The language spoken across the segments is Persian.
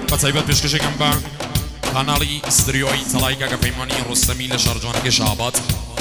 بەتایبەت پێشکەشێکم بە کاناڵی ستریۆی تەڵای کاکە پەیمانی ڕۆستەمی لە شارجوانەکەی شابات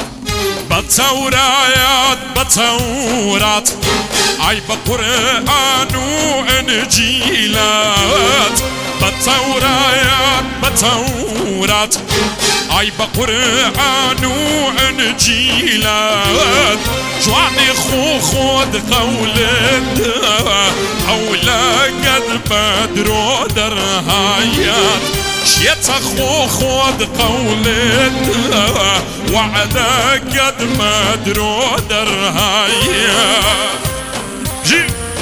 بەتەورایەت بەتەورات ئای بە قورئان و ئەنجیلات بەتەورایەت بەتەورات ئای بە قورئان و ئەنجیلات جوانی خۆت قەولت ئەولەکەت بە درۆ دەرهایەت شيتها خود قولت وعدك ما درو درهايا جي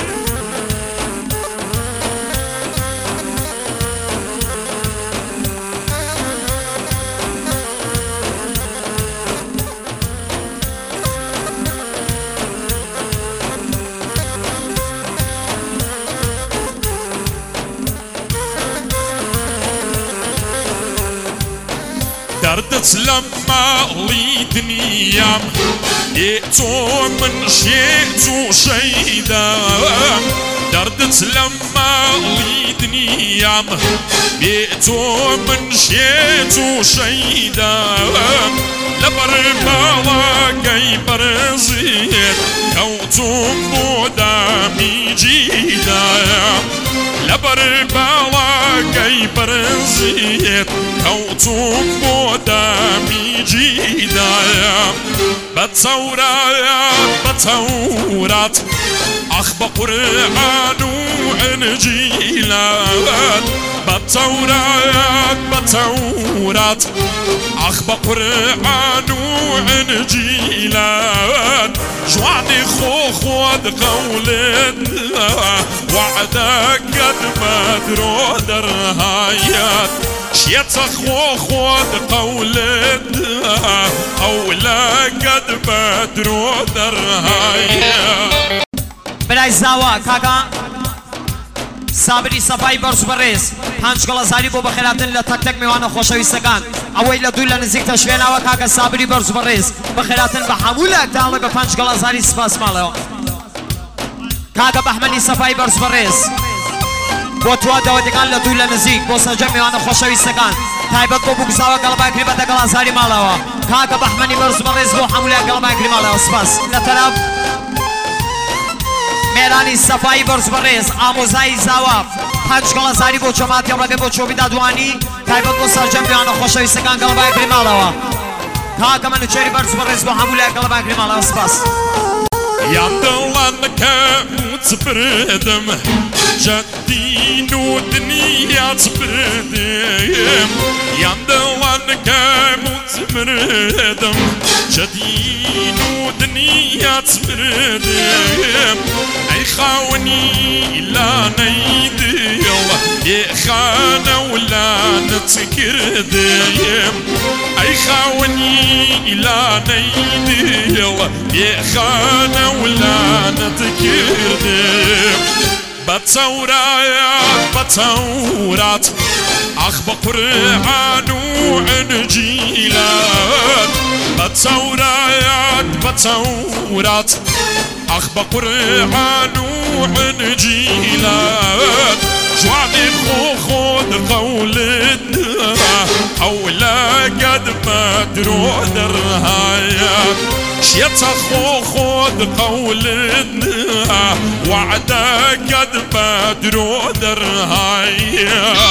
دردت لما ليدني يام جئتو من شئتو شيدا دردت لما ليدني يام جئتو من شئتو شيدا لبربالا كي برزيت كوتم بودامي جيدا لبربالا كي برزيت كوتم بودامي جيدا بتورات أخ بقرآن وإنجيلات بتورات أخ بقرآن وإنجيلات جواني خود قولت وعدك قد ما درو درهايات شيتها خود قولت أولا قد ما درو درهايات برای زاوا کاکا سابری صفای برز برز پنج گلازاری بو بخیراتن لطک تک میوان خوشویستگان اوی لدوی لنزیک تشوین آوا کاکا سابری برز برز بخیراتن بحمول اکتاله به پنج گلازاری سپاس ماله کاکا بحملی صفای برز برز بو تو داودگان لدوی لنزیک بو سنجم میوان خوشویستگان تایبت بو بگزاوا قلبا اکریبت گلازاری ماله کاکا بحملی برز برز بو حمول قلبا اکری ماله سپاس لطرف میرانی صفایی برز برز آموزای زاواف پنج گلازاری بو جماعت یابرگه بو چوبی دادوانی تایبت بو سرجم بیانو خوشویستگان قلبا اکری ماله کاکا منو چری برز برز بو حمول قلبا اکری ماله سپاس يندلن كموت بردم جدين ودنيا تبردم يندلن كموت بردم جدين ودنيا تبردم اي خاوني لا نيدي يا خانة ولا نتكردم اي خاوني لا نيدي يا خانة ولا نتكردم بتورات أخ بقرآن وإنجيلات بتورات أخ بقرآن وإنجيلات جواني خود قولت أولا قد ما درو درهايات شيتها خود قولت وعدك قد ما درو درهايات